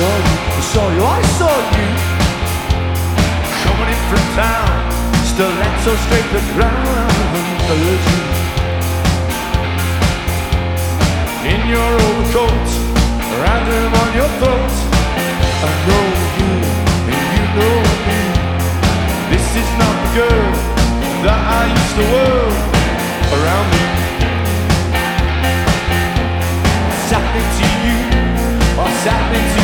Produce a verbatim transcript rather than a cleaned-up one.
saw you, I saw you, I saw you. Coming in from town, stiletto straight to the ground. Virgin. In your overcoat, random on your throat. I know you, and you know me. This is not the girl that I used to whirl around me. What's happening to you? What's happening to you?